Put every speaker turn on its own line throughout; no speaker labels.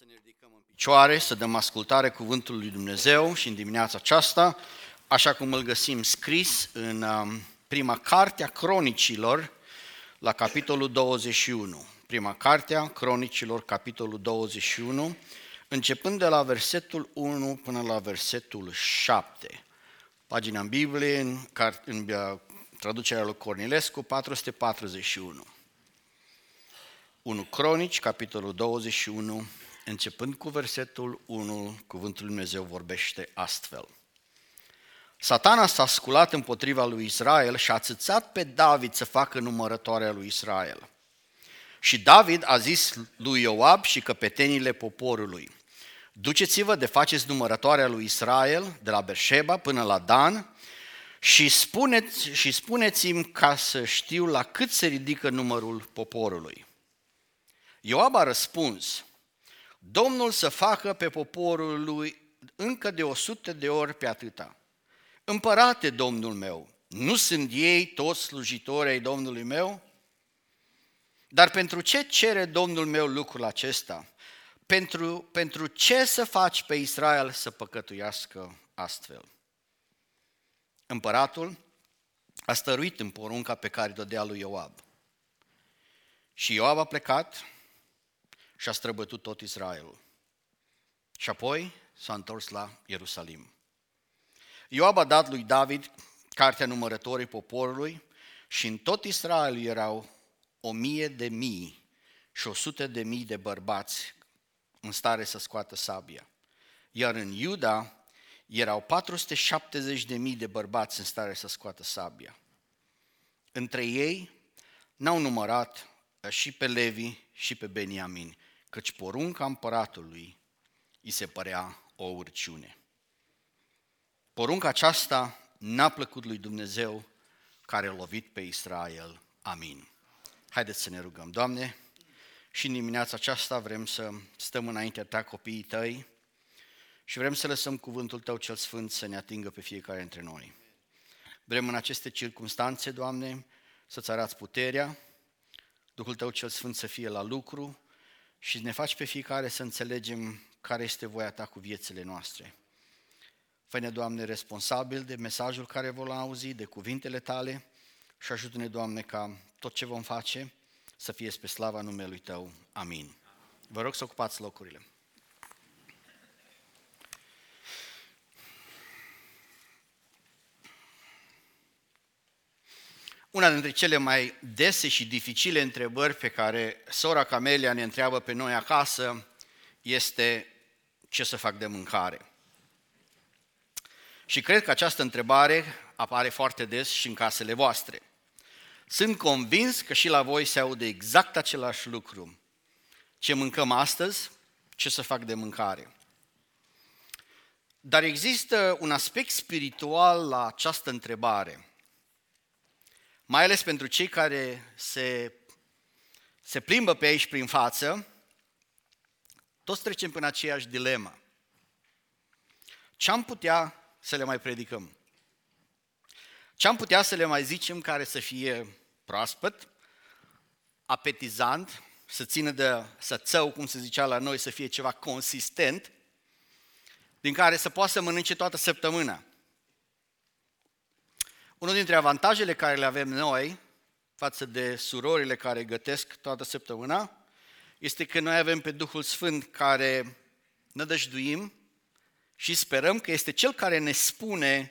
Ne ridicăm în picioare, să dăm ascultare cuvântului lui Dumnezeu și în dimineața aceasta, așa cum îl găsim scris în prima carte a Cronicilor, la capitolul 21. Prima carte a Cronicilor, capitolul 21, începând de la versetul 1 până la versetul 7. Pagina în Biblie, în traducerea lui Cornilescu, 441. 1 Cronici, capitolul 21, începând cu versetul 1, cuvântul lui Dumnezeu vorbește astfel. Satana s-a sculat împotriva lui Israel și a țâțat pe David să facă numărătoarea lui Israel. Și David a zis lui Ioab și căpetenile poporului: duceți-vă de faceți numărătoarea lui Israel de la Berșeba până la Dan și spuneți-mi ca să știu la cât se ridică numărul poporului. Ioab a răspuns: Domnul să facă pe poporul lui încă de 100 de ori pe atâta. Împărate, Domnul meu, nu sunt ei toți slujitori ai Domnului meu? Dar pentru ce cere Domnul meu lucrul acesta? Pentru ce să faci pe Israel să păcătuiască astfel? Împăratul a stăruit în porunca pe care o dădea lui Ioab. Și Ioab a plecat și a străbătut tot Israelul. Și apoi s-a întors la Ierusalim. Ioab a dat lui David cartea numărătorii poporului și în tot Israel erau 1.000 și 100.000 de bărbați în stare să scoată sabia. Iar în Iuda erau 470.000 de bărbați în stare să scoată sabia. Între ei n-au numărat și pe Levi și pe Beniamin, căci porunca împăratului îi se părea o urciune. Porunca aceasta n-a plăcut lui Dumnezeu care a lovit pe Israel. Amin. Haideți să ne rugăm. Doamne, și în dimineața aceasta vrem să stăm înaintea Ta, copiii Tăi, și vrem să lăsăm cuvântul Tău cel Sfânt să ne atingă pe fiecare dintre noi. Vrem în aceste circumstanțe, Doamne, să-Ți arăți puterea, Duhul Tău cel Sfânt să fie la lucru și ne faci pe fiecare să înțelegem care este voia Ta cu viețile noastre. Fă-ne, Doamne, responsabil de mesajul care vom auzi, de cuvintele Tale și ajută-ne, Doamne, ca tot ce vom face să fie spre slava numelui Tău. Amin. Vă rog să ocupați locurile. Una dintre cele mai dese și dificile întrebări pe care sora Camelia ne întreabă pe noi acasă este: ce să fac de mâncare? Și cred că această întrebare apare foarte des și în casele voastre. Sunt convins că și la voi se aude exact același lucru. Ce mâncăm astăzi? Ce să fac de mâncare? Dar există un aspect spiritual la această întrebare, mai ales pentru cei care se plimbă pe aici prin față. Toți trecem prin aceeași dilemă. Ce am putea să le mai predicăm? Ce am putea să le mai zicem care să fie proaspăt, apetizant, să țină de sățău, cum se zicea la noi, să fie ceva consistent, din care să poată să mănânce toată săptămâna? Unul dintre avantajele care le avem noi față de surorile care gătesc toată săptămâna este că noi avem pe Duhul Sfânt care nădăjduim și sperăm că este Cel care ne spune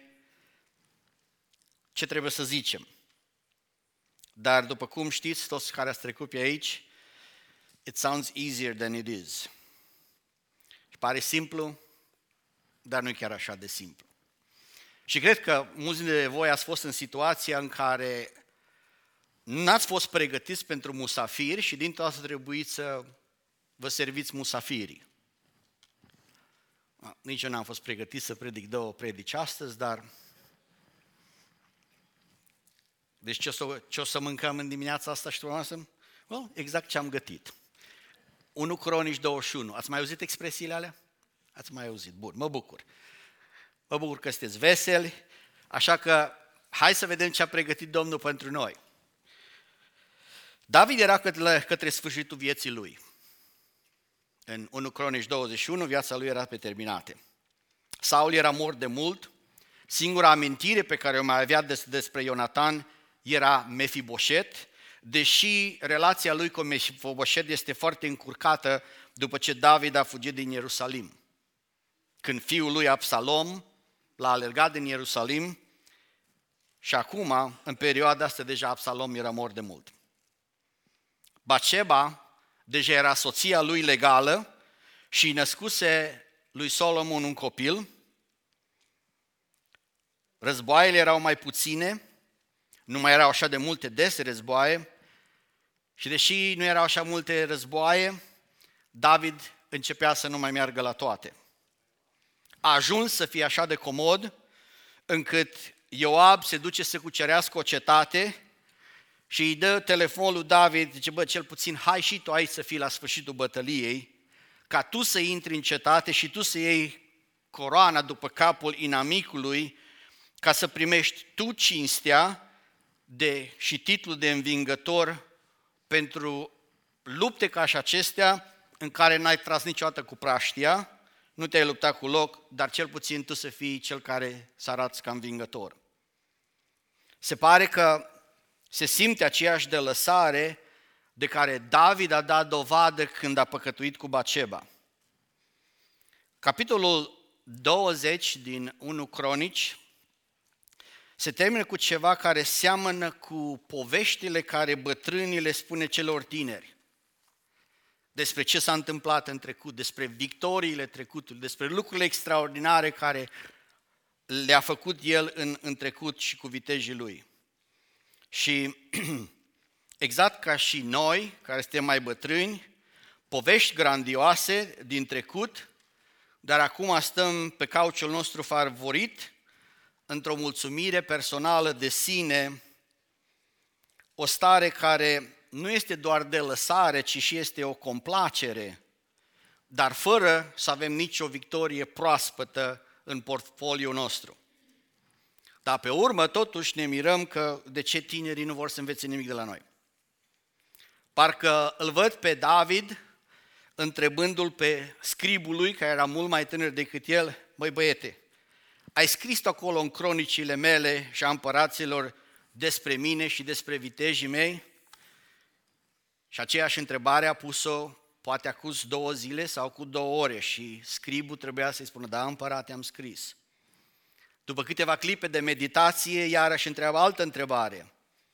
ce trebuie să zicem. Dar după cum știți, toți care ați trecut pe aici, it sounds easier than it is. Și pare simplu, dar nu e chiar așa de simplu. Și cred că mulți dintre voi ați fost în situația în care n-ați fost pregătiți pentru musafiri și dintr-o dată trebuit să vă serviți musafirii. Nici eu n-am fost pregătit să predic 2 predici astăzi, dar... Deci ce o să mâncăm în dimineața asta și dumneavoastră? Well, exact ce am gătit. 1 Cronici 21. Ați mai auzit expresiile alea? Ați mai auzit. Bun, mă bucur. Mă bucur că sunteți veseli, așa că hai să vedem ce a pregătit Domnul pentru noi. David era către sfârșitul vieții lui. în 1 Cronici 21, viața lui era pe terminate. Saul era mort de mult, singura amintire pe care o mai avea despre Ionatan era Mefiboset, deși relația lui cu Mefiboset este foarte încurcată după ce David a fugit din Ierusalim. Când fiul lui Absalom l-a alergat din Ierusalim și acum, în perioada asta, deja Absalom era mort de mult. Batșeba deja era soția lui legală și născuse lui Solomon un copil. Războaiele erau mai puține, nu mai erau așa de multe dese războaie și deși nu erau așa multe războaie, David începea să nu mai meargă la toate. A ajuns să fie așa de comod încât Ioab se duce să cucerească o cetate și îi dă telefonul lui David, zice, bă, cel puțin hai și tu aici să fii la sfârșitul bătăliei, ca tu să intri în cetate și tu să iei coroana după capul inamicului, ca să primești tu cinstea și titlul de învingător pentru lupte ca și acestea în care n-ai tras niciodată cu praștia, nu te-ai luptat cu loc, dar cel puțin tu să fii cel care să arăți ca învingător. Se pare că se simte aceeași de lăsare de care David a dat dovadă când a păcătuit cu Batșeba. Capitolul 20 din 1 Cronici se termină cu ceva care seamănă cu poveștile care bătrânii le spune celor tineri. Despre ce s-a întâmplat în trecut, despre victoriile trecutului, despre lucrurile extraordinare care le-a făcut el în trecut și cu vitejii lui. Și exact ca și noi, care suntem mai bătrâni, povești grandioase din trecut, dar acum stăm pe cauciul nostru favorit, într-o mulțumire personală de sine, o stare care nu este doar de lăsare, ci și este o complacere, dar fără să avem nicio victorie proaspătă în portfoliul nostru. Dar pe urmă, totuși, ne mirăm că de ce tinerii nu vor să învețe nimic de la noi. Parcă îl văd pe David, întrebându-l pe scribul lui, care era mult mai tânăr decât el, băi băiete, ai scris acolo în cronicile mele și a împăraților despre mine și despre vitejii mei? Și aceeași întrebare a pus-o poate acum 2 zile sau cu 2 ore și scribul trebuia să-i spună, da, împărate, am scris. După câteva clipe de meditație, iarăși întreabă altă întrebare.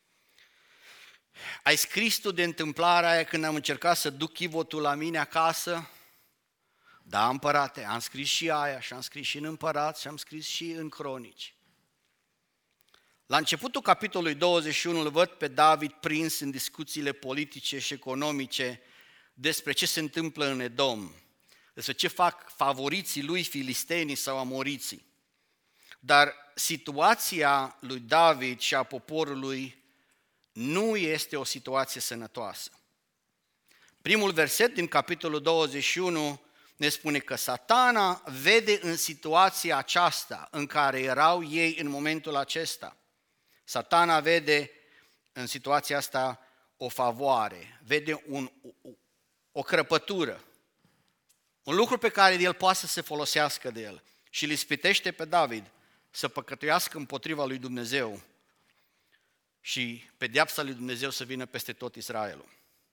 Ai scris tu de întâmplarea aia când am încercat să duc chivotul la mine acasă? Da, împărate, am scris și aia și am scris și în Împărați și am scris și în Cronici. La începutul capitolului 21 îl văd pe David prins în discuțiile politice și economice despre ce se întâmplă în Edom, despre ce fac favoriții lui filistenii sau amoriții. Dar situația lui David și a poporului nu este o situație sănătoasă. Primul verset din capitolul 21 ne spune că Satana vede în situația aceasta în care erau ei în momentul acesta. Satana vede în situația asta o favoare, vede o crăpătură, un lucru pe care el poate să se folosească de el și îl ispitește pe David să păcătuiască împotriva lui Dumnezeu și pedeapsa lui Dumnezeu să vină peste tot Israelul.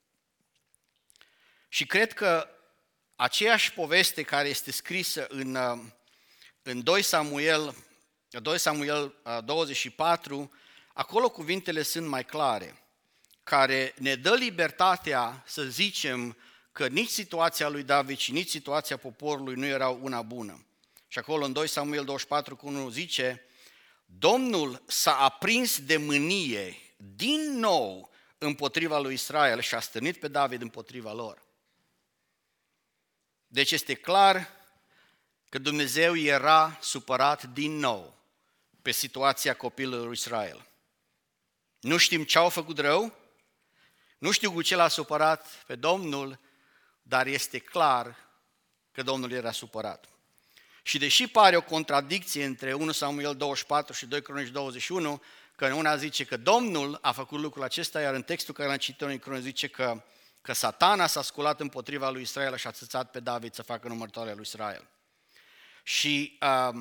Și cred că aceeași poveste care este scrisă în 2 Samuel 24, acolo cuvintele sunt mai clare, care ne dă libertatea să zicem că nici situația lui David și nici situația poporului nu erau una bună. Și acolo în 2 Samuel 24 cu 1 zice, Domnul s-a aprins de mânie din nou împotriva lui Israel și a stârnit pe David împotriva lor. Deci este clar că Dumnezeu era supărat din nou pe situația copilului lui Israel. Nu știm ce au făcut rău, nu știu cu ce l-a supărat pe Domnul, dar este clar că Domnul era supărat. Și deși pare o contradicție între 1 Samuel 24 și 2 Cronici 21, că în una zice că Domnul a făcut lucrul acesta, iar în textul care l-am citit în Cronici zice că că Satana s-a sculat împotriva lui Israel și a țățat pe David să facă numărătoarea lui Israel. Și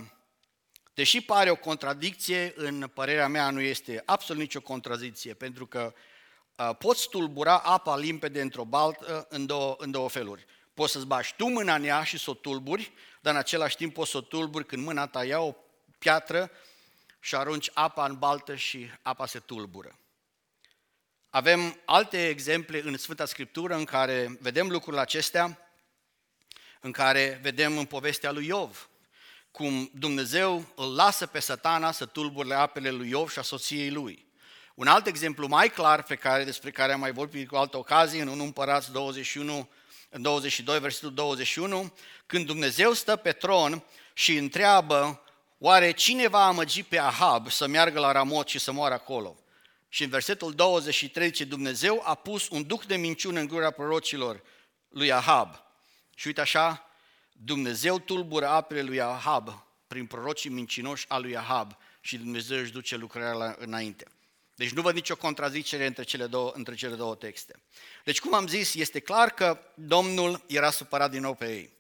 deși pare o contradicție, în părerea mea nu este absolut nicio contradicție, pentru că poți tulbura apa limpede într-o baltă în două feluri. Poți să-ți bagi tu mâna în ea și să o tulburi, dar în același timp poți să o tulburi când mâna ta ia o piatră și arunci apa în baltă și apa se tulbură. Avem alte exemple în Sfânta Scriptură în care vedem lucrurile acestea, în care vedem în povestea lui Iov, cum Dumnezeu îl lasă pe Satana să tulbure apele lui Iov și a soției lui. Un alt exemplu mai clar despre care am mai vorbit cu altă ocazie, în 1 Împărați 22, versetul 21, când Dumnezeu stă pe tron și întreabă, oare cine va amăgi pe Ahab să meargă la Ramot și să moară acolo? Și în versetul 23 zice, Dumnezeu a pus un duh de minciună în gura prorocilor lui Ahab. Și uite așa, Dumnezeu tulbură apele lui Ahab prin prorocii mincinoși a lui Ahab și Dumnezeu își duce lucrarea înainte. Deci nu văd nicio contradicere între cele două texte. Deci, cum am zis, este clar că Domnul era supărat din nou pe ei.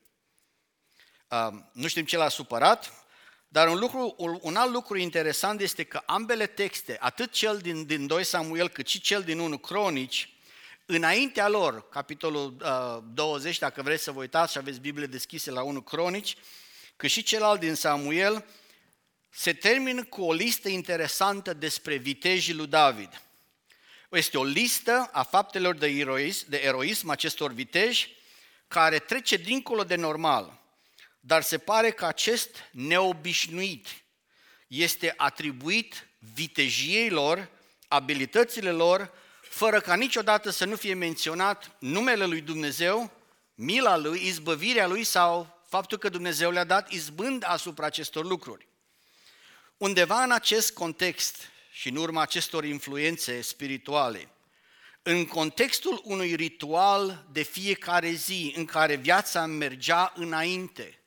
Nu știm ce l-a supărat, dar un alt lucru interesant este că ambele texte, atât cel din 2 Samuel cât și cel din 1 Cronici, înaintea lor, capitolul 20, dacă vreți să vă uitați și aveți Biblie deschise la 1 Cronici, cât și celălalt din Samuel, se termină cu o listă interesantă despre vitejii lui David. Este o listă a faptelor de eroism acestor viteji care trece dincolo de normal, dar se pare că acest neobișnuit este atribuit vitejiei lor, abilitățile lor, fără ca niciodată să nu fie menționat numele lui Dumnezeu, mila lui, izbăvirea lui sau faptul că Dumnezeu le-a dat izbând asupra acestor lucruri. Undeva în acest context și în urma acestor influențe spirituale, în contextul unui ritual de fiecare zi în care viața mergea înainte,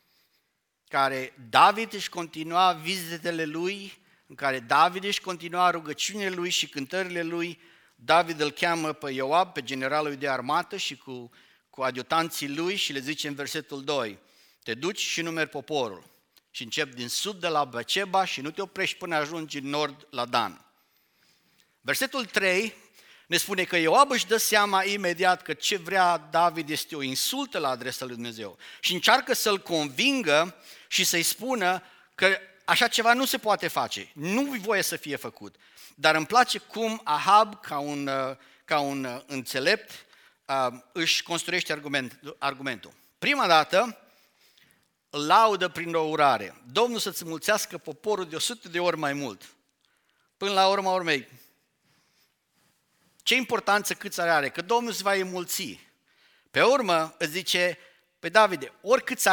care David își continua vizitele lui, în care David își continua rugăciunile lui și cântările lui, David îl cheamă pe Ioab, pe generalul de armată și cu adiutanții lui și le zice în versetul 2, te duci și numeri poporul și începi din sud de la Beceba și nu te oprești până ajungi în nord la Dan. Versetul 3 ne spune că Ioab își dă seama imediat că ce vrea David este o insultă la adresa lui Dumnezeu și încearcă să-l convingă și să-i spună că așa ceva nu se poate face, nu-i voie să fie făcut. Dar îmi place cum Ahab, ca un înțelept, își construiește argumentul. Prima dată, îl laudă prin o urare. Domnul să-ți mulțească poporul de 100 de ori mai mult. Până la urma urmei, ce importanță cât are? Că Domnul îți va înmulți. Pe urmă îți zice, pe Davide, oricât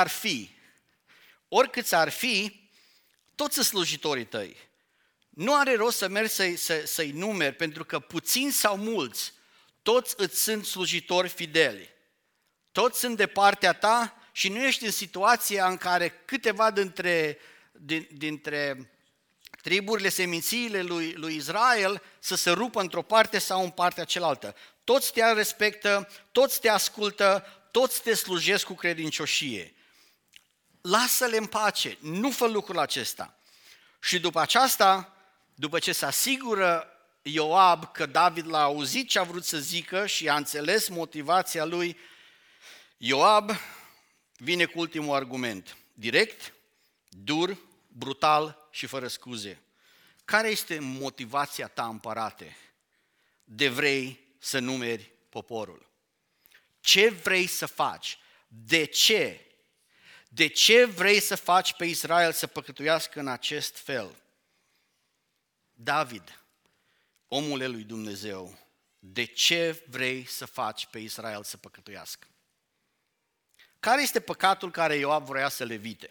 ar fi, toți sunt slujitorii tăi. Nu are rost să mergi să-i numeri, pentru că puțini sau mulți, toți îți sunt slujitori fideli. Toți sunt de partea ta și nu ești în situația în care câteva dintre triburile, semințiile lui Israel să se rupă într-o parte sau în partea cealaltă. Toți te respectă, toți te ascultă, toți te slujesc cu credincioșie. Lasă-le în pace, nu fă lucrul acesta. Și după aceasta, după ce se asigură Ioab că David l-a auzit ce a vrut să zică și a înțeles motivația lui, Ioab vine cu ultimul argument, direct, dur, brutal și fără scuze. Care este motivația ta, împărate, de vrei să numeri poporul? Ce vrei să faci? De ce? De ce vrei să faci pe Israel să păcătuiască în acest fel? David, omule lui Dumnezeu, de ce vrei să faci pe Israel să păcătuiască? Care este păcatul care Ioab vrea să le evite?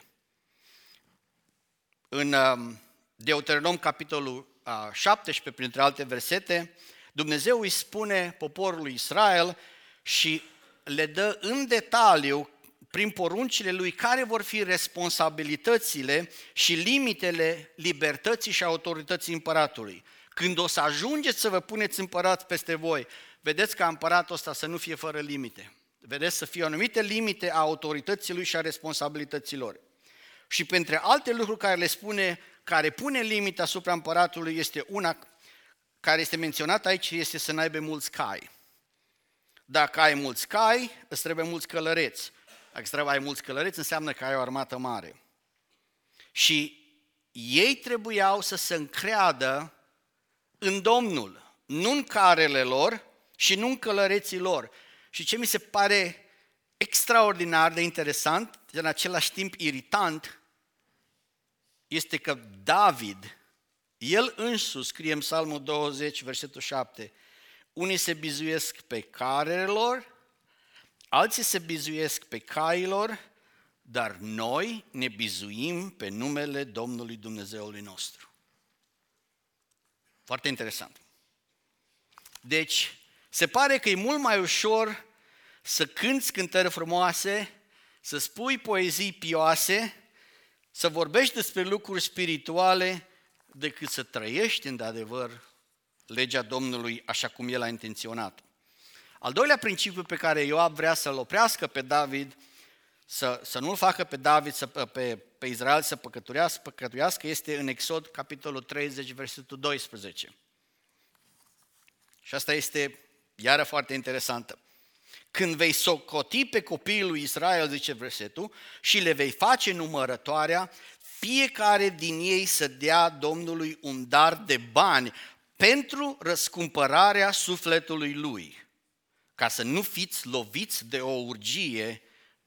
În Deuteronom, capitolul 17, printre alte versete, Dumnezeu îi spune poporului Israel și le dă în detaliu, prin poruncile lui, care vor fi responsabilitățile și limitele libertății și autorității împăratului. Când o să ajungeți să vă puneți împărat peste voi, vedeți ca împăratul ăsta să nu fie fără limite. Vedeți, să fie anumite limite a autorității lui și a responsabilităților. Și printre alte lucruri care le spune, care pune limite asupra împăratului, este una care este menționată aici, este să n-aibă mulți cai. Dacă ai mulți cai, îți trebuie mulți călăreți. Dacă îți trebuie ai mulți călăreți, înseamnă că ai o armată mare. Și ei trebuiau să se încreadă în Domnul, nu în carele lor și nu în călăreții lor. Și ce mi se pare extraordinar de interesant, în același timp iritant, este că David, el însuși, scrie în Psalmul 20, versetul 7, unii se bizuiesc pe carele lor, alții se bizuiesc pe cailor, dar noi ne bizuim pe numele Domnului Dumnezeului nostru. Foarte interesant. Deci, se pare că e mult mai ușor să cânți cântări frumoase, să spui poezii pioase, să vorbești despre lucruri spirituale, decât să trăiești într-adevăr legea Domnului așa cum El a intenționat. Al doilea principiu pe care Ioab vrea să-l oprească pe David, să nu-l facă pe David, pe Israel să păcătuiască, este în Exod, capitolul 30, versetul 12. Și asta este iară foarte interesantă. Când vei socoti pe copiii lui Israel, zice versetul, și le vei face numărătoarea, fiecare din ei să dea Domnului un dar de bani pentru răscumpărarea sufletului lui, ca să nu fiți loviți de o urgie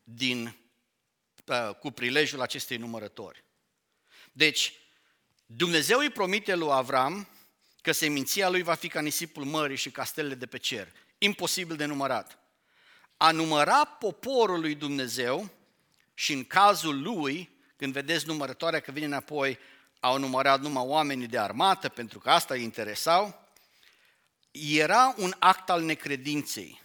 cu prilejul acestei numărători. Deci, Dumnezeu îi promite lui Avram că seminția lui va fi ca nisipul mării și ca stelele de pe cer. Imposibil de numărat. A număra poporul lui Dumnezeu și în cazul lui, când vedeți numărătoarea că vine înapoi, au numărat numai oamenii de armată, pentru că asta îi interesau, era un act al necredinței.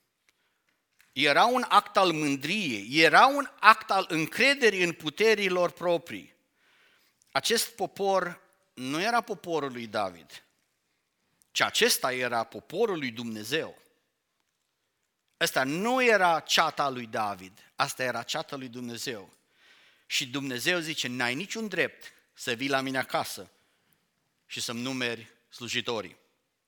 Era un act al mândriei, era un act al încrederii în puterilor proprii. Acest popor nu era poporul lui David, ci acesta era poporul lui Dumnezeu. Ăsta nu era ceata lui David, asta era ceata lui Dumnezeu. Și Dumnezeu zice, n-ai niciun drept să vii la mine acasă și să-mi numeri slujitorii.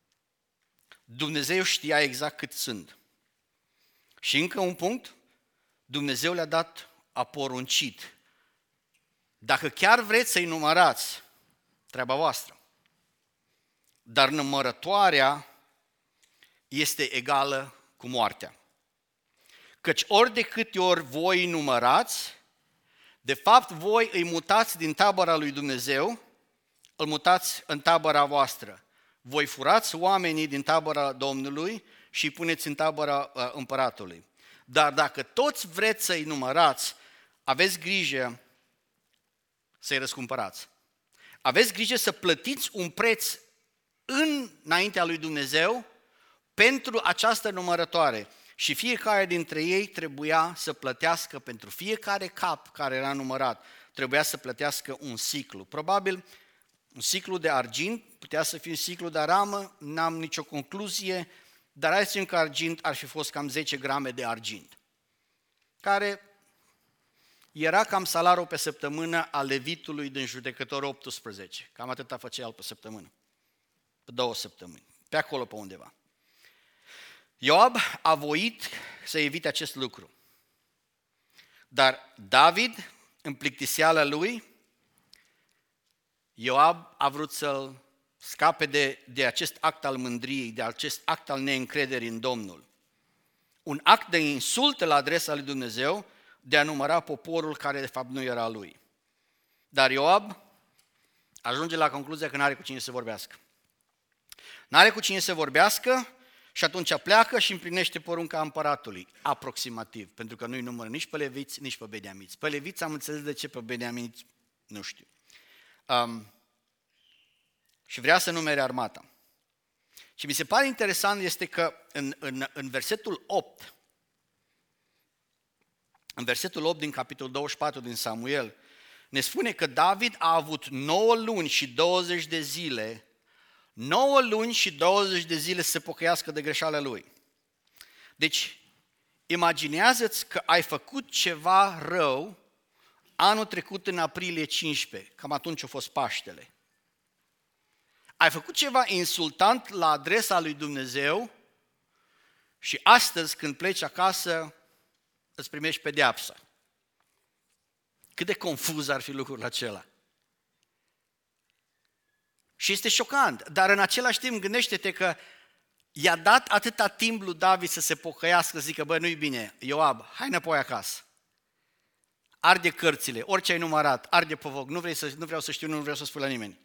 Dumnezeu știa exact cât sunt. Și încă un punct, Dumnezeu le-a dat, a poruncit. Dacă chiar vreți să-i numărați, treaba voastră. Dar numărătoarea este egală cu moartea. Căci ori de câte ori voi numărați, de fapt voi îi mutați din tabăra lui Dumnezeu, îl mutați în tabăra voastră. Voi furați oamenii din tabăra Domnului și îi puneți în tabăra împăratului. Dar dacă toți vreți să-i numărați, aveți grijă să-i răscumpărați. Aveți grijă să plătiți un preț înaintea lui Dumnezeu pentru această numărătoare. Și fiecare dintre ei trebuia să plătească pentru fiecare cap care era numărat, trebuia să plătească un siclu. Probabil un siclu de argint, putea să fie un siclu de aramă, n-am nicio concluzie, dar hai să zicem că argint ar fi fost cam 10 grame de argint, care era cam salariul pe săptămână al levitului din Judecător 18. Cam atâta făcea el pe săptămână, pe 2 săptămâni, pe acolo pe undeva. Ioab a voit să evite acest lucru. Dar David, în plictiseala lui, Ioab a vrut să-l scape de acest act al mândriei, de acest act al neîncrederii în Domnul. Un act de insult la adresa lui Dumnezeu, de a număra poporul care de fapt nu era lui. Dar Ioab ajunge la concluzia că n-are cu cine să vorbească. N-are cu cine să vorbească și atunci pleacă și împlinește porunca împăratului, aproximativ, pentru că nu-i numără nici pe leviți, nici pe beniamiți. Pe leviți am înțeles de ce, pe beniamiți nu știu. Și vrea să numere armata. Și mi se pare interesant este că în versetul 8, în versetul 8 din capitolul 24 din Samuel, ne spune că David a avut 9 luni și 20 de zile 9 luni și 20 de zile să se pocăiască de greșeala lui. Deci, imaginează-ți că ai făcut ceva rău anul trecut în aprilie 15, cam atunci a fost Paștele. Ai făcut ceva insultant la adresa lui Dumnezeu și astăzi când pleci acasă îți primești pedeapsa. Cât de confuz ar fi lucrul acela. Și este șocant, dar în același timp gândește-te că i-a dat atâta timp lui David să se pocăiască, să zică, bă, nu-i bine, Ioab, hai înapoi acasă. Arde cărțile, orice ai numărat, arde pe foc, nu vreau să știu, nu vreau să spun la nimeni.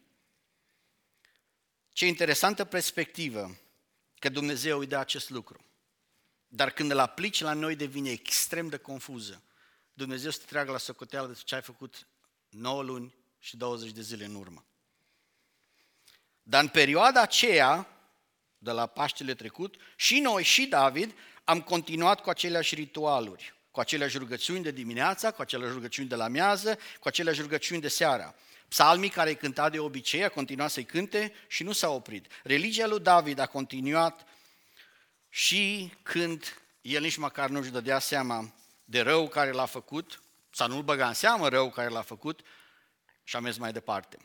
Ce interesantă perspectivă că Dumnezeu îi dă acest lucru. Dar când îl aplici la noi devine extrem de confuză. Dumnezeu să te tragă la socoteală de ce ai făcut 9 luni și 20 de zile în urmă. Dar în perioada aceea, de la Paștele trecut, și noi și David am continuat cu aceleași ritualuri, cu aceleași rugăciuni de dimineața, cu aceleași rugăciuni de la amiază, cu aceleași rugăciuni de seara. Psalmii care îi cânta de obicei a continuat să-i cânte și nu s-a oprit. Religia lui David a continuat și când el nici măcar nu-și dădea seama de rău care l-a făcut, sau nu-l băga în seamă rău care l-a făcut și a mers mai departe.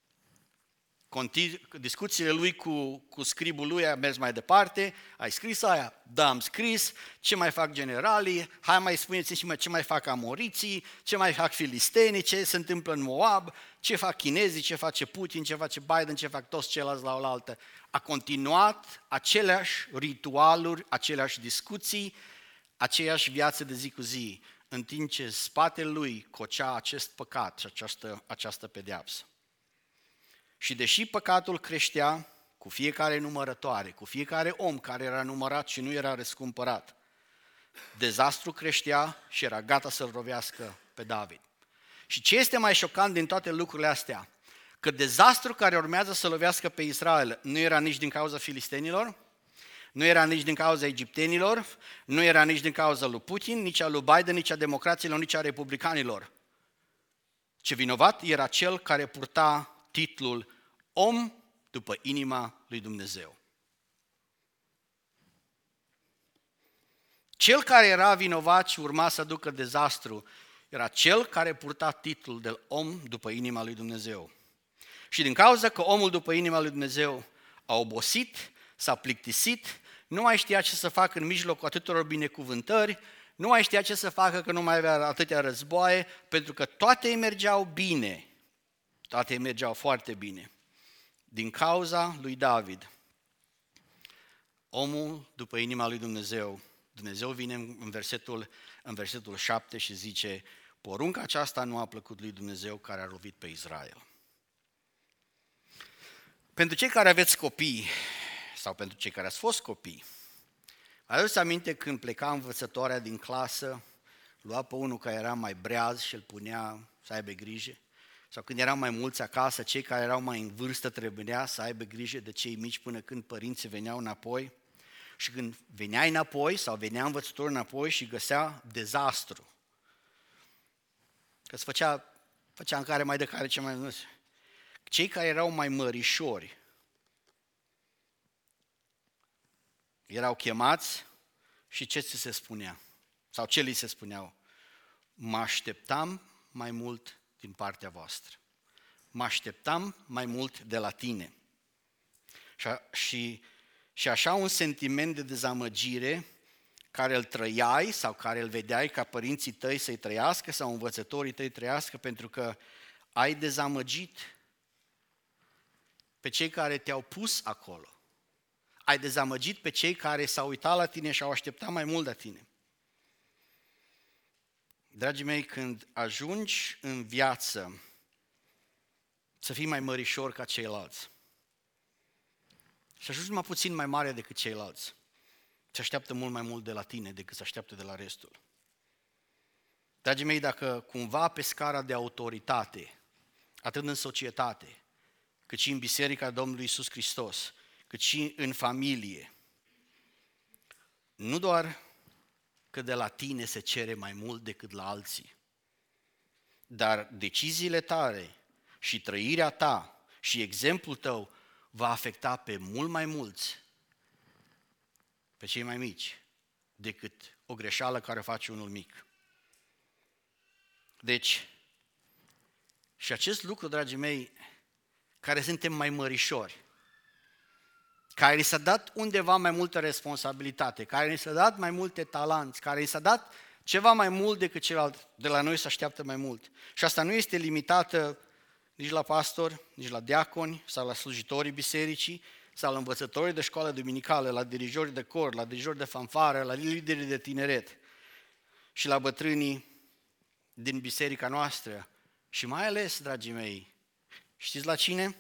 Discuțiile lui cu scribul lui a mers mai departe, ai scris aia? Da, am scris, ce mai fac generalii, hai mai spuneți-mi și ce mai fac amoriții, ce mai fac filistenii, ce se întâmplă în Moab, ce fac chinezii, ce face Putin, ce face Biden, ce fac toți ceilalți la oaltă. A continuat aceleași ritualuri, aceleași discuții, aceeași viață de zi cu zi, în timp ce spatele lui cocea acest păcat și această pedeapsă. Și deși păcatul creștea cu fiecare numărătoare, cu fiecare om care era numărat și nu era răscumpărat, dezastru creștea și era gata să-l rovească pe David. Și ce este mai șocant din toate lucrurile astea? Că dezastru care urmează să lovească pe Israel nu era nici din cauza filistenilor, nu era nici din cauza egiptenilor, nu era nici din cauza lui Putin, nici a lui Biden, nici a democraților, nici a republicanilor. Ce vinovat era cel care purta titlul om după inima lui Dumnezeu. Cel care era vinovat și urma să ducă dezastru era cel care purta titlul de om după inima lui Dumnezeu. Și din cauza că omul după inima lui Dumnezeu a obosit, s-a plictisit, nu mai știa ce să facă în mijlocul atâtor binecuvântări, nu mai știa ce să facă că nu mai avea atâtea războaie, pentru că toate îi mergeau bine, toate îi mergeau foarte bine. Din cauza lui David, omul după inima lui Dumnezeu, Dumnezeu vine în versetul 7 și zice, porunca aceasta nu a plăcut lui Dumnezeu care a lovit pe Israel. Pentru cei care aveți copii sau pentru cei care ați fost copii, aduceți aminte când pleca învățătoarea din clasă, lua pe unul care era mai breaz și îl punea să aibă grijă? Sau când erau mai mulți acasă, cei care erau mai în vârstă trebuia să aibă grijă de cei mici până când părinții veneau înapoi? Și când veneai înapoi sau venea învățătorul înapoi și găsea dezastru, că se făcea în care mai de care ce mai mult. Cei care erau mai mărișori erau chemați și ce ți se spunea? Sau ce li se spuneau? Mă așteptam mai mult din partea voastră. Mă așteptam mai mult de la tine. Și așa un sentiment de dezamăgire care îl trăiai sau care îl vedeai ca părinții tăi să-i trăiască sau învățătorii tăi trăiască pentru că ai dezamăgit pe cei care te-au pus acolo. Ai dezamăgit pe cei care s-au uitat la tine și au așteptat mai mult de tine. Dragii mei, când ajungi în viață să fii mai mărișor ca ceilalți și ajungi mai puțin mai mare decât ceilalți, se așteaptă mult mai mult de la tine decât se așteaptă de la restul. Dragii mei, dacă cumva pe scara de autoritate, atât în societate, cât și în Biserica Domnului Iisus Hristos, cât și în familie, nu doar că de la tine se cere mai mult decât la alții, dar deciziile tale și trăirea ta și exemplul tău va afecta pe mult mai mulți, pe cei mai mici, decât o greșeală care face unul mic. Deci, și acest lucru, dragii mei, care suntem mai mărișori, care ni s-a dat undeva mai multă responsabilitate, care ni s-a dat mai multe talanți, care ni s-a dat ceva mai mult decât celălalt, de la noi se așteaptă mai mult. Și asta nu este limitată nici la pastori, nici la diaconi, sau la slujitorii bisericii, sau la învățătorii de școală duminicală, la dirijori de cor, la dirijori de fanfară, la liderii de tineret și la bătrânii din biserica noastră. Și mai ales, dragii mei, știți la cine?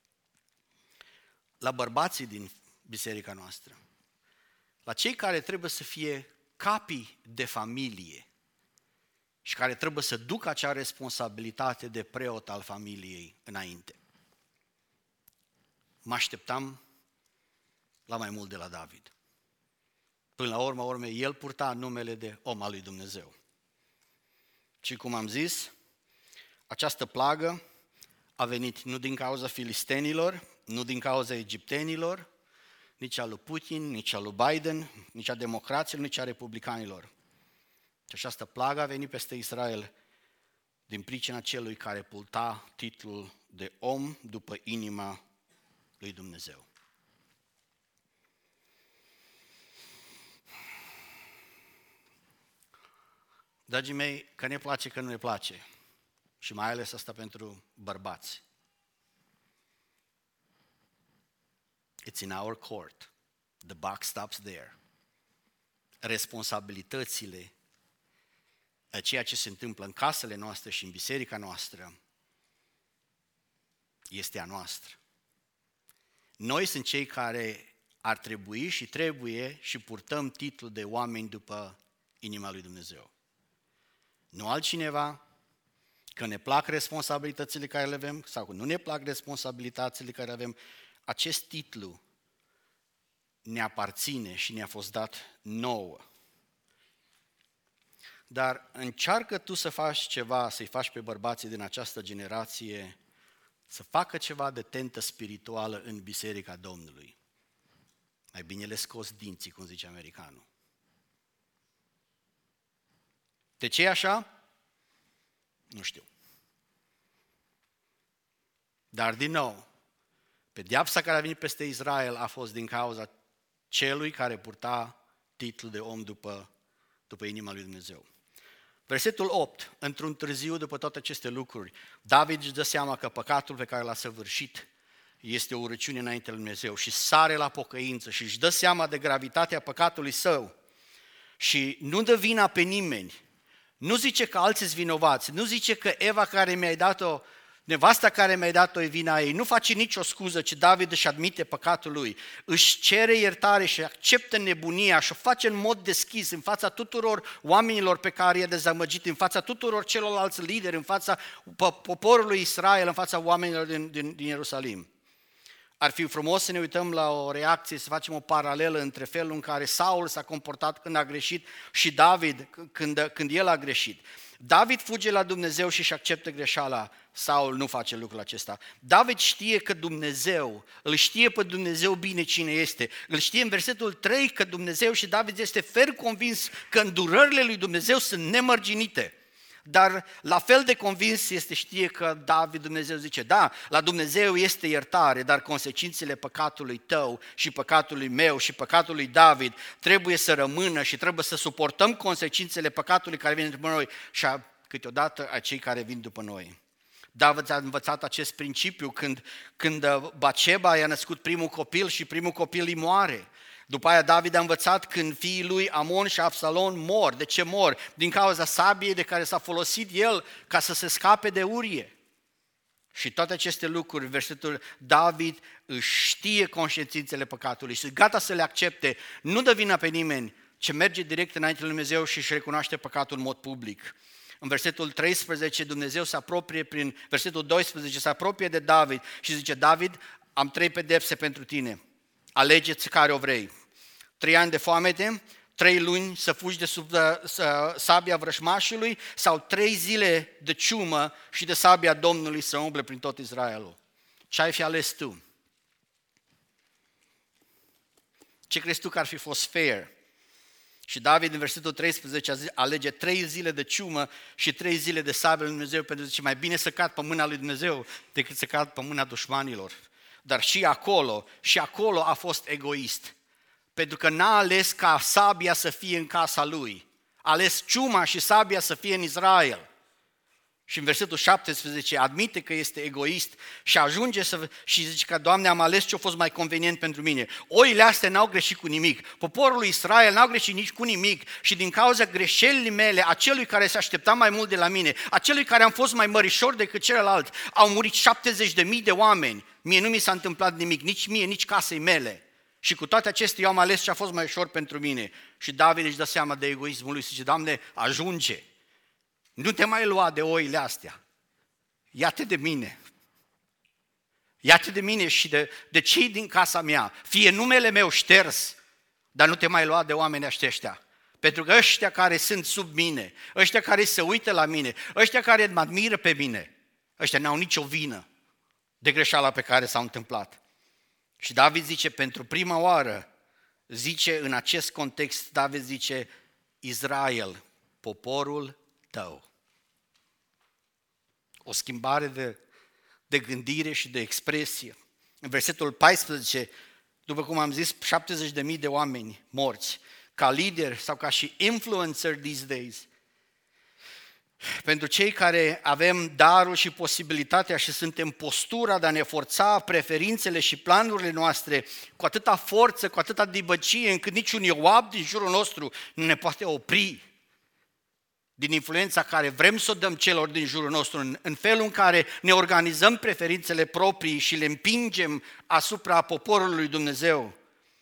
La bărbații din biserica noastră. La cei care trebuie să fie capii de familie și care trebuie să ducă acea responsabilitate de preot al familiei înainte. Mă așteptam la mai mult de la David. Până la urmă, el purta numele de om al lui Dumnezeu. Și cum am zis, această plagă a venit nu din cauza filistenilor, nu din cauza egiptenilor, nici a lui Putin, nici a lui Biden, nici a democraților, nici a republicanilor. Și această plagă a venit peste Israel din pricina celui care purta titlul de om după inima lui Dumnezeu. Dragii mei, că ne place, că nu ne place. Și mai ales asta pentru bărbați. It's in our court. The buck stops there. Responsabilitățile, ceea ce se întâmplă în casele noastre și în biserica noastră, este a noastră. Noi sunt cei care ar trebui și trebuie și purtăm titlul de oameni după inima lui Dumnezeu. Nu altcineva, că ne plac responsabilitățile care le avem sau că nu ne plac responsabilitățile care le avem, acest titlu ne aparține și ne-a fost dat nouă. Dar încearcă tu să faci ceva, să-i faci pe bărbații din această generație să facă ceva de tentă spirituală în Biserica Domnului. Mai bine le scos dinții, cum zice americanul. De ce e așa? Nu știu. Dar din nou, pedeapsa care a venit peste Israel a fost din cauza celui care purta titlul de om după inima lui Dumnezeu. Versetul 8, într-un târziu după toate aceste lucruri, David își dă seama că păcatul pe care l-a săvârșit este o urăciune înainte lui Dumnezeu și sare la pocăință și își dă seama de gravitatea păcatului său și nu dă vina pe nimeni. Nu zice că alții sunt vinovați, nu zice că Eva care mi-ai dat-o, nevasta care mi-ai dat-o e vina ei, nu face nicio scuză, ci David își admite păcatul lui, își cere iertare și acceptă nebunia și o face în mod deschis în fața tuturor oamenilor pe care i-a dezamăgit, în fața tuturor celorlalți lideri, în fața poporului Israel, în fața oamenilor din Ierusalim. Ar fi frumos să ne uităm la o reacție, să facem o paralelă între felul în care Saul s-a comportat când a greșit și David când el a greșit. David fuge la Dumnezeu și își acceptă greșeala, Saul nu face lucrul acesta. David știe că Dumnezeu, îl știe pe Dumnezeu bine cine este, îl știe în versetul 3 că Dumnezeu și David este ferm convins că îndurările lui Dumnezeu sunt nemărginite. Dar la fel de convins știe că David, Dumnezeu zice, da, la Dumnezeu este iertare, dar consecințele păcatului tău și păcatului meu și păcatului David trebuie să rămână și trebuie să suportăm consecințele păcatului care vine după noi și câteodată a cei care vin după noi. David a învățat acest principiu când Baceba i-a născut primul copil și primul copil îi moare. După aia David a învățat când fiii lui Amon și Absalom mor. De ce mor? Din cauza sabiei de care s-a folosit el ca să se scape de Urie. Și toate aceste lucruri, versetul David își știe conștiințele păcatului și gata să le accepte, nu dă vina pe nimeni, ci merge direct înainte lui Dumnezeu și își recunoaște păcatul în mod public. În versetul 13 Dumnezeu se apropie versetul 12 se apropie de David și zice, David, am 3 pedepse pentru tine, alege-ți care o vrei. 3 ani de foamete, 3 luni să fugi de sub sabia vrășmașului sau 3 zile de ciumă și de sabia Domnului să umble prin tot Israelul. Ce ai fi ales tu? Ce crezi tu că ar fi fost fair? Și David în versetul 13 alege 3 zile de ciumă și 3 zile de sabie lui Dumnezeu, pentru că zice, mai bine să cad pe mâna lui Dumnezeu decât să cad pe mâna dușmanilor. Dar și acolo a fost egoist, pentru că n-a ales ca sabia să fie în casa lui, a ales ciuma și sabia să fie în Israel. Și în versetul 17 admite că este egoist și ajunge și zice că, Doamne, am ales ce a fost mai convenient pentru mine. Oile astea n-au greșit cu nimic. Poporul lui Israel n-au greșit nici cu nimic și din cauza greșelii mele, acelui care se aștepta mai mult de la mine, acelui care am fost mai mărișor decât celălalt, au murit 70.000 de oameni. Mie nu mi s-a întâmplat nimic, nici mie, nici casei mele. Și cu toate acestea eu am ales ce a fost mai ușor pentru mine. Și David își dă seama de egoismul lui și zice, Doamne, ajunge. Nu te mai lua de oile astea. Ia-te de mine. Ia-te de mine și de cei din casa mea. Fie numele meu șters, dar nu te mai lua de oamenii aceștia. Pentru că ăștia care sunt sub mine, ăștia care se uită la mine, ăștia care mă admiră pe mine, ăștia n-au nicio vină de greșeala pe care s-a întâmplat. Și David zice, pentru prima oară, zice în acest context, David zice, Israel, poporul tău. O schimbare de gândire și de expresie. În versetul 14, după cum am zis, 70.000 de oameni morți, ca lideri sau ca și influencer these days. Pentru cei care avem darul și posibilitatea și suntem postura de a ne forța preferințele și planurile noastre cu atâta forță, cu atâta dibăcie, încât niciun Ioab din jurul nostru nu ne poate opri din influența care vrem să o dăm celor din jurul nostru, în felul în care ne organizăm preferințele proprii și le împingem asupra poporului lui Dumnezeu.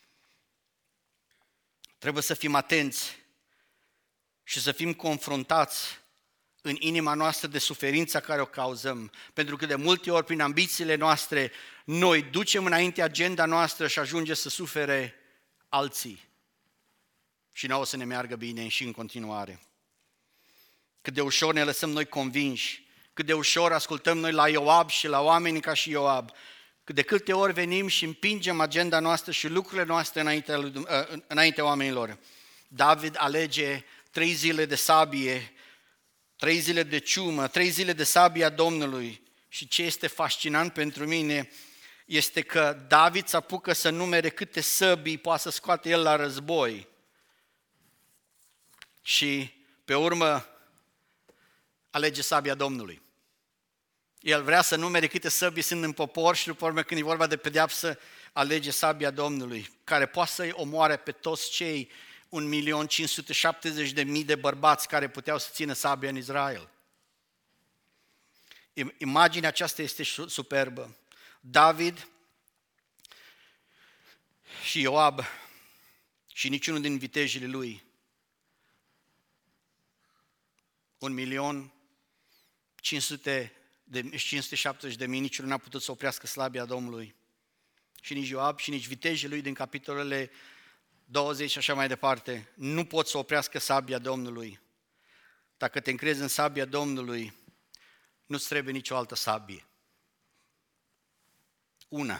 Trebuie să fim atenți și să fim confruntați în inima noastră de suferința care o cauzăm, pentru că de multe ori prin ambițiile noastre noi ducem înainte agenda noastră și ajunge să sufere alții și nouă să ne meargă bine și în continuare. Cât de ușor ne lăsăm noi convinși, cât de ușor ascultăm noi la Ioab și la oamenii ca și Ioab, cât de câte ori venim și împingem agenda noastră și lucrurile noastre înaintea oamenilor. David alege 3 zile de sabie, 3 zile de ciumă, 3 zile de sabia Domnului. Și ce este fascinant pentru mine este că David se apucă să numere câte săbii poate să scoate el la război. Și pe urmă alege sabia Domnului. El vrea să numere câte săbii sunt în popor și după urmă când e vorba de pedeapsă, alege sabia Domnului, care poate să-i omoare pe toți cei 1.570.000 de bărbați care puteau să țină sabia în Israel. Imaginea aceasta este superbă. David și Ioab și niciunul din vitejile lui, 1.570.000, niciunul n-a putut să oprească sabia Domnului. Și nici Ioab și nici vitejii lui din capitolele 20 și așa mai departe, nu pot să oprească sabia Domnului. Dacă te încrezi în sabia Domnului, nu-ți trebuie nicio altă sabie. Una.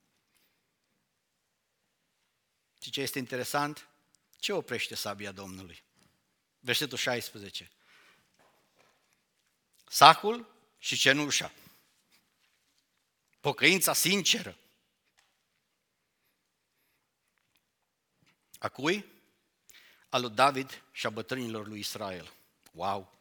Și ce este interesant? Ce oprește sabia Domnului? Versetul 16. Sacul și cenușa. Pocăința sinceră. A cui? A lui David și a bătrânilor lui Israel. Wow!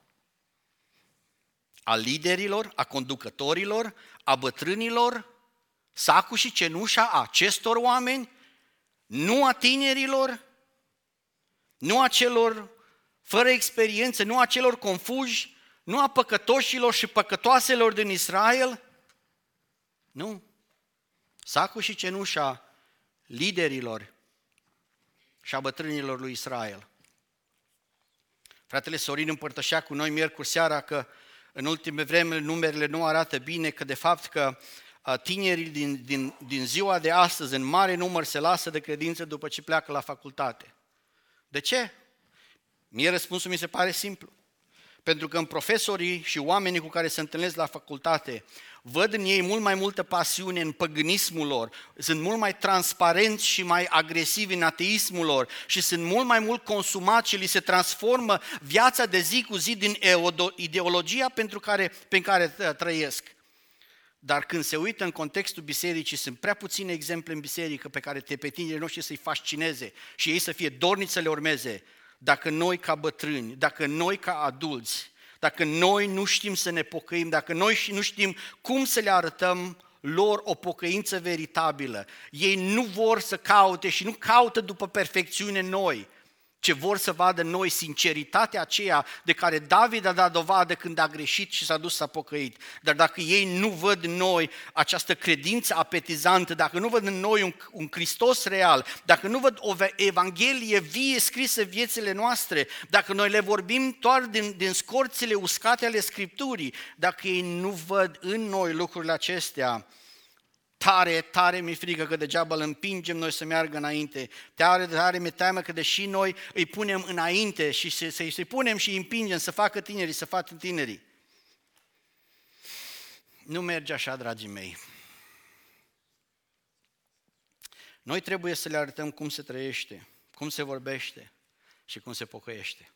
A liderilor, a conducătorilor, a bătrânilor, sacul și cenușa a acestor oameni, nu a tinerilor, nu a celor fără experiență, nu a celor confuși, nu a păcătoșilor și păcătoaselor din Israel. Nu. Sacul și cenușa liderilor și a bătrânilor lui Israel. Fratele Sorin împărtășea cu noi miercuri seara că în ultime vreme numerele nu arată bine, că de fapt că tinerii din ziua de astăzi în mare număr se lasă de credință după ce pleacă la facultate. De ce? Mie răspunsul mi se pare simplu. Pentru că în profesorii și oamenii cu care se întâlnesc la facultate, văd în ei mult mai multă pasiune în păgânismul lor, sunt mult mai transparenți și mai agresivi în ateismul lor și sunt mult mai mult consumați și li se transformă viața de zi cu zi din ideologia pe care trăiesc. Dar când se uită în contextul bisericii, sunt prea puține exemple în biserică pe care pe tinerii noștri să-i fascineze și ei să fie dorniți să le urmeze. Dacă noi ca bătrâni, dacă noi ca adulți, dacă noi nu știm să ne pocăim, dacă noi nu știm cum să le arătăm lor o pocăință veritabilă, ei nu vor să caute și nu caută după perfecțiune noi, ce vor să vadă noi sinceritatea aceea de care David a dat dovadă când a greșit și s-a dus să pocăit. Dar dacă ei nu văd în noi această credință apetizantă, dacă nu văd în noi un Hristos real, dacă nu văd o Evanghelie vie scrisă în viețile noastre, dacă noi le vorbim doar din scorțile uscate ale Scripturii, dacă ei nu văd în noi lucrurile acestea, tare mi-e frică că degeaba îl împingem noi să meargă înainte. Tare mi-e teamă că deși noi îi punem înainte și să-i punem și îi împingem să facă tinerii. Nu merge așa, dragii mei. Noi trebuie să le arătăm cum se trăiește, cum se vorbește și cum se pocăiește.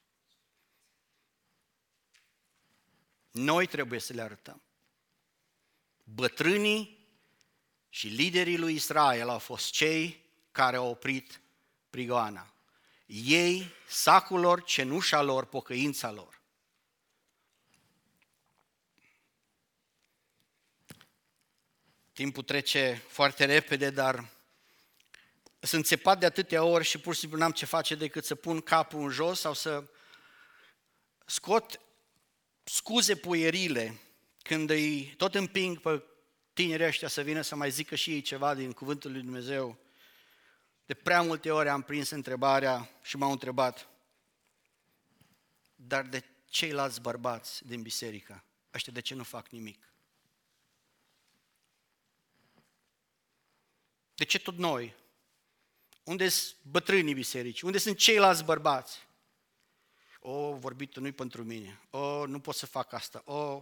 Noi trebuie să le arătăm. Bătrânii și liderii lui Israel au fost cei care au oprit prigoana. Ei, sacul lor, cenușa lor, pocăința lor. Timpul trece foarte repede, dar sunt înțepat de atâtea ori și pur și simplu n-am ce face decât să pun capul în jos sau să scot scuze puierile când îi tot împing pe tinerii ăștia să vină să mai zică și ei ceva din cuvântul lui Dumnezeu. De prea multe ori am prins întrebarea și m-au întrebat, dar de ceilalți bărbați din biserică, ăștia de ce nu fac nimic? De ce tot noi? Unde sunt bătrânii biserici? Unde sunt ceilalți bărbați? Vorbitul nu-i pentru mine. Nu pot să fac asta.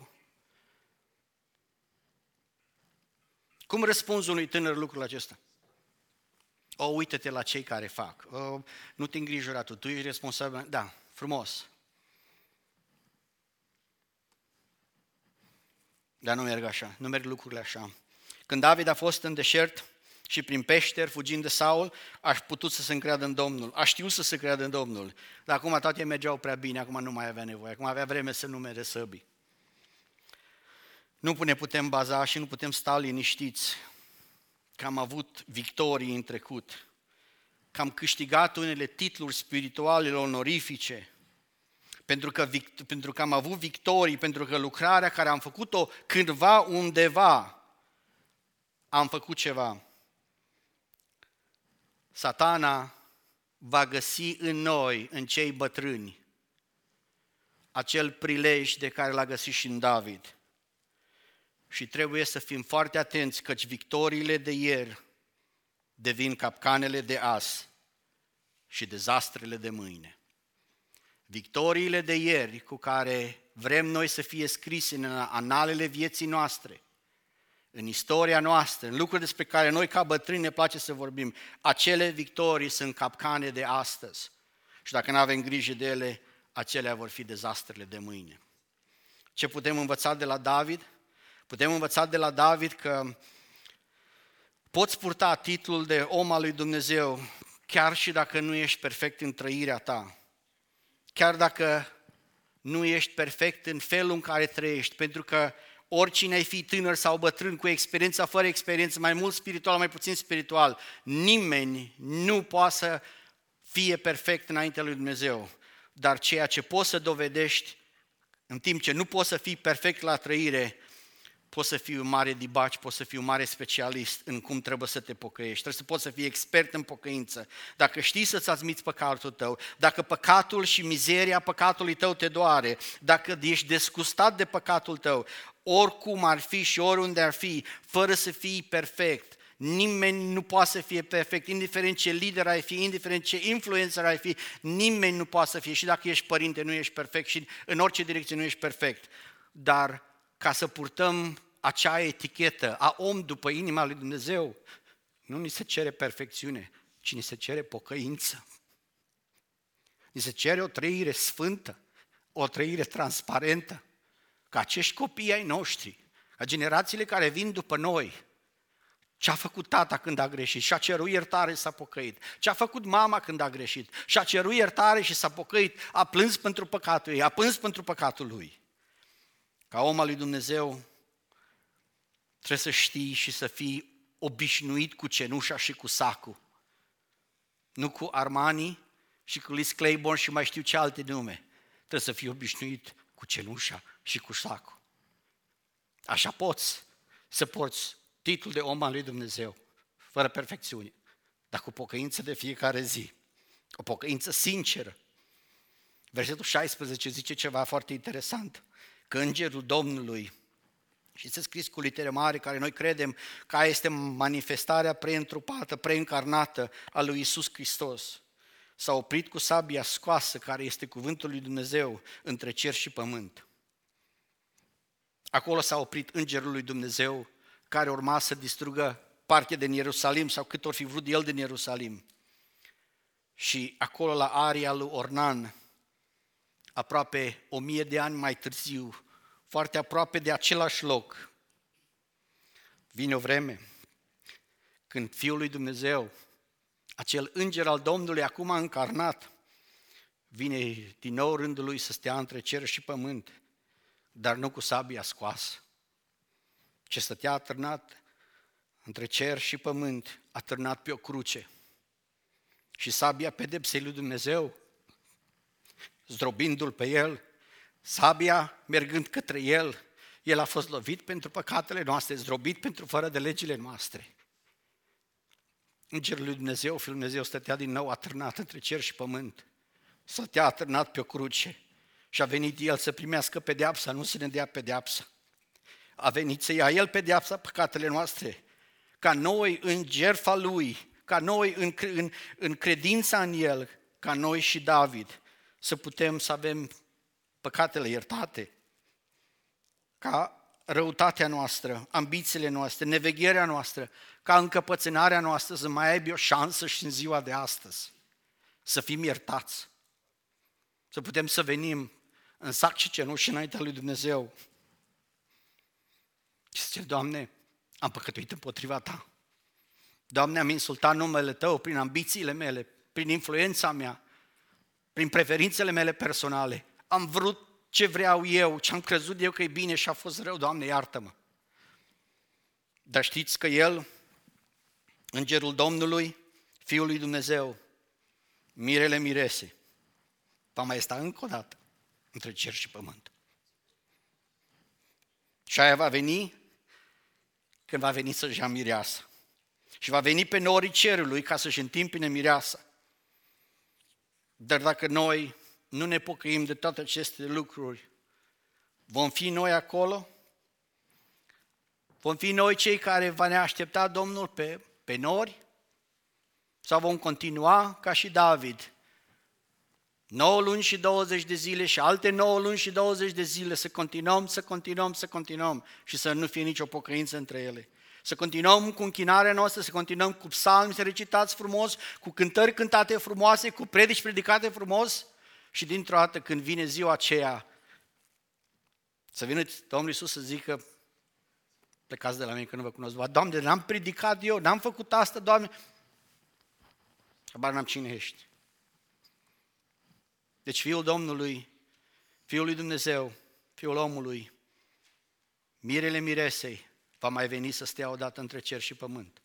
Cum răspunzi unui tânăr lucrul acesta? Uită-te la cei care fac. Nu te îngrijora tu ești responsabil. Da, frumos. Dar nu merg așa, nu merg lucrurile așa. Când David a fost în deșert și prin peșteri, fugind de Saul, aș putut să se încreadă în Domnul. A știut să se creadă în Domnul. Dar acum toate mergeau prea bine, acum nu mai avea nevoie, acum avea vreme să numere săbii. Nu ne putem baza și nu putem sta liniștiți că am avut victorii în trecut, că am câștigat unele titluri spirituale onorifice, pentru că am avut victorii, pentru că lucrarea care am făcut-o cândva undeva, am făcut ceva. Satana va găsi în noi, în cei bătrâni, acel prilej de care l-a găsit și în David. Și trebuie să fim foarte atenți, căci victoriile de ieri devin capcanele de azi și dezastrele de mâine. Victoriile de ieri cu care vrem noi să fie scrise în analele vieții noastre, în istoria noastră, în lucruri despre care noi ca bătrâni ne place să vorbim, acele victorii sunt capcane de astăzi. Și dacă nu avem grijă de ele, acelea vor fi dezastrele de mâine. Ce putem învăța de la David? Putem învăța de la David că poți purta titlul de om al lui Dumnezeu chiar și dacă nu ești perfect în trăirea ta, chiar dacă nu ești perfect în felul în care trăiești, pentru că oricine ai fi tânăr sau bătrân, cu experiență, fără experiență, mai mult spiritual, mai puțin spiritual, nimeni nu poate să fie perfect înaintea lui Dumnezeu. Dar ceea ce poți să dovedești, în timp ce nu poți să fii perfect la trăire, poți să fii un mare dibaci, poți să fii un mare specialist în cum trebuie să te pocăiești. Trebuie să poți să fii expert în pocăință. Dacă știi să-ți admiți păcatul tău, dacă păcatul și mizeria păcatului tău te doare, dacă ești desgustat de păcatul tău, oricum ar fi și oriunde ar fi, fără să fii perfect, Nimeni nu poate să fie perfect, indiferent ce lider ai fi, indiferent ce influencer ai fi, nimeni nu poate să fie. Și dacă ești părinte, nu ești perfect și în orice direcție nu ești perfect. Dar ca să purtăm acea etichetă a om după inima lui Dumnezeu, nu ni se cere perfecțiune, ci ni se cere pocăință. Ni se cere o trăire sfântă, o trăire transparentă, ca acești copii ai noștri, ca generațiile care vin după noi, ce-a făcut tata când a greșit și a cerut iertare și s-a pocăit, ce-a făcut mama când a greșit și a cerut iertare și s-a pocăit, a plâns pentru păcatul ei, a plâns pentru păcatul lui. Ca om al lui Dumnezeu trebuie să știi și să fii obișnuit cu cenușa și cu sacul, nu cu Armani și cu Liz Claiborne și mai știu ce alte nume. Trebuie să fii obișnuit cu cenușa și cu sacul. Așa poți să porți titlul de om al lui Dumnezeu, fără perfecțiune, dar cu pocăință de fiecare zi, o pocăință sinceră. Versetul 16 zice ceva foarte interesant, că îngerul Domnului, și este scris cu litere mari, care noi credem că este manifestarea preîntrupată, preîncarnată a lui Iisus Hristos, s-a oprit cu sabia scoasă, care este cuvântul lui Dumnezeu, între cer și pământ. Acolo s-a oprit îngerul lui Dumnezeu, care urma să distrugă parte din Ierusalim, sau cât ori fi vrut el din Ierusalim. Și acolo, la aria lui Ornan, aproape 1000 de ani mai târziu, foarte aproape de același loc, vine o vreme când Fiul lui Dumnezeu, acel înger al Domnului acum încarnat, vine din nou rândul lui să stea între cer și pământ, dar nu cu sabia scoasă, ce stătea atârnat între cer și pământ, atârnat pe o cruce. Și sabia pedepsei lui Dumnezeu, zdrobindu-l pe el, sabia mergând către el, el a fost lovit pentru păcatele noastre, zdrobit pentru fără de legile noastre. Îngerul lui Dumnezeu, Fiul lui Dumnezeu, stătea din nou atârnat între cer și pământ. Stătea atârnat pe o cruce și a venit el să primească pedeapsa, nu să ne dea pedeapsa. A venit să ia el pedeapsa păcatele noastre, ca noi în jertfa lui, ca noi în credința în el, ca noi și David, să putem să avem păcatele iertate, ca răutatea noastră, ambițiile noastre, nevegherea noastră, ca încăpățânarea noastră să mai aibă o șansă și în ziua de astăzi, să fim iertați, să putem să venim în sac și cenușă înaintea lui Dumnezeu și zice, Doamne, am păcătuit împotriva Ta. Doamne, am insultat numele Tău prin ambițiile mele, prin influența mea, prin preferințele mele personale. Am vrut ce vreau eu, ce am crezut eu că e bine și a fost rău, Doamne, iartă-mă. Dar știți că El, Îngerul Domnului, Fiul lui Dumnezeu, mirele mirese, va mai sta încă o dată între cer și pământ. Și aia va veni când va veni să-și ia mireasă. Și va veni pe norii cerului ca să-și întimpine mireasa. Dar dacă noi nu ne pocăim de toate aceste lucruri, vom fi noi acolo? Vom fi noi cei care va ne aștepta Domnul pe nori? Sau vom continua ca și David, 9 luni și 20 de zile și alte 9 luni și 20 de zile să continuăm și să nu fie nicio pocăință între ele. Să continuăm cu închinarea noastră, să continuăm cu psalmi recitați frumos, cu cântări cântate frumoase, cu predici predicate frumos și dintr-o dată când vine ziua aceea să vină Domnul Iisus să zică, plecați de la mine că nu vă cunosc. Doamne, n-am predicat eu, n-am făcut asta, Doamne. Habar n-am cine ești. Deci Fiul Domnului, Fiul lui Dumnezeu, Fiul omului, mirele miresei, va mai veni să stea odată între cer și pământ.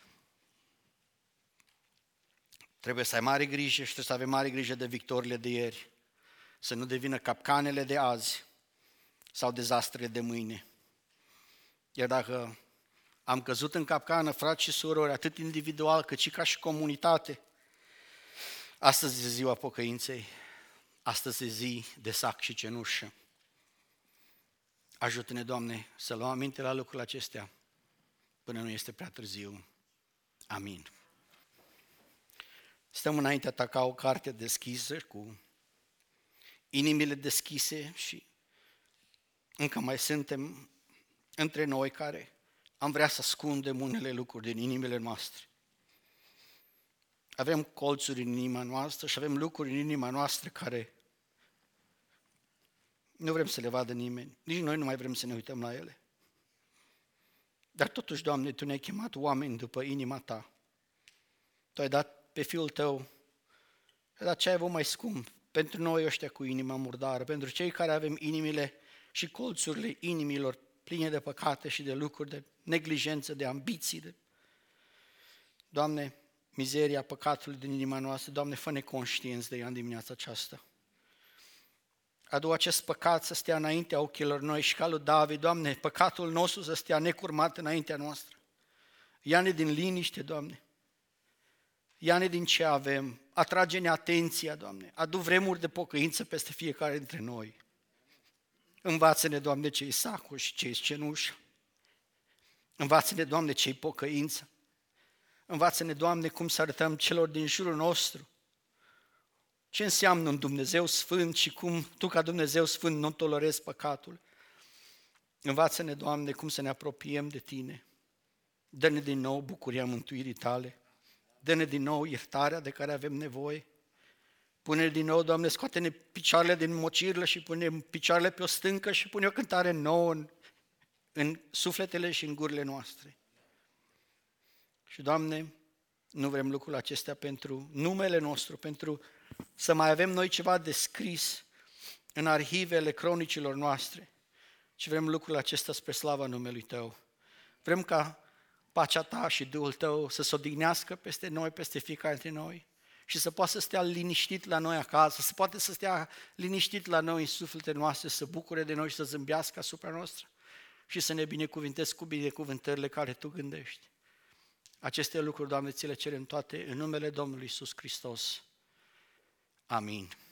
Trebuie să ai mare grijă și trebuie să avem mare grijă de victoriile de ieri, să nu devină capcanele de azi sau dezastrele de mâine. Iar dacă am căzut în capcană, frați și surori, atât individual cât și ca și comunitate, astăzi e ziua pocăinței, astăzi e zi de sac și cenușă. Ajută-ne, Doamne, să luăm aminte la lucrurile acestea până nu este prea târziu. Amin. Stăm înaintea ta ca o carte deschisă, cu inimile deschise și încă mai suntem între noi care am vrea să ascundem unele lucruri din inimile noastre. Avem colțuri în inima noastră și avem lucruri în inima noastră care nu vrem să le vadă nimeni, nici noi nu mai vrem să ne uităm la ele. Dar totuși, Doamne, Tu ne-ai chemat oameni după inima Ta. Tu ai dat pe Fiul Tău, ai dat ce ai avut mai scump pentru noi ăștia cu inima murdară, pentru cei care avem inimile și colțurile inimilor pline de păcate și de lucruri, de neglijență, de ambiții. Doamne, mizeria păcatului din inima noastră, Doamne, fă-ne conștienți de ea în dimineața aceasta. Adu acest păcat să stea înaintea ochilor noi și ca lui David, Doamne, păcatul nostru să stea necurmat înaintea noastră. Ia-ne din liniște, Doamne. Ia-ne din ce avem. Atrage-ne atenția, Doamne. Adu vremuri de pocăință peste fiecare dintre noi. Învață-ne, Doamne, ce-i sacul și ce-i cenușă. Învață-ne, Doamne, ce-i pocăință. Învață-ne, Doamne, cum să arătăm celor din jurul nostru ce înseamnă un Dumnezeu Sfânt și cum Tu, ca Dumnezeu Sfânt, nu tolerezi păcatul. Învață-ne, Doamne, cum să ne apropiem de Tine. Dă-ne din nou bucuria mântuirii Tale. Dă-ne din nou iertarea de care avem nevoie. Pune-ne din nou, Doamne, scoate-ne picioarele din mocirlă și pune picioarele pe o stâncă și pune o cântare nouă în sufletele și în gurile noastre. Și, Doamne, nu vrem lucrul acestea pentru numele nostru, pentru să mai avem noi ceva de scris în arhivele cronicilor noastre, ci vrem lucrul acesta spre slava numelui Tău. Vrem ca pacea Ta și Duhul Tău să se odihnească peste noi, peste fiecare dintre noi și să poată să stea liniștit la noi acasă, să poate să stea liniștit la noi în sufletele noastre, să bucure de noi și să zâmbească asupra noastră și să ne binecuvântezi cu binecuvântările care Tu gândești. Aceste lucruri, Doamne, Ți le cerem toate în numele Domnului Iisus Hristos. Amin.